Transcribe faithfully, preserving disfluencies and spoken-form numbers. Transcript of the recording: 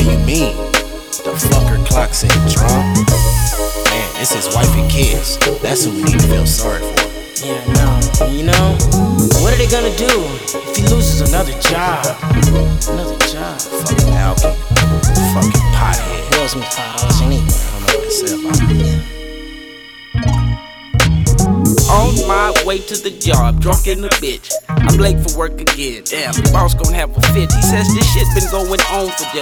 do you mean? The fucker clock said drunk? Man, it's his wife and kids. That's who we need to feel sorry for. Yeah, no, you know, what are they gonna do if he loses another job? Another job. Fucking alky. Fucking pothead. Who else me pot? Ain't he? I don't know what to say about it. On my way to the job, drunk in the bitch. I'm late for work again. Damn, the boss gon' have a fit. He says this shit been going on for just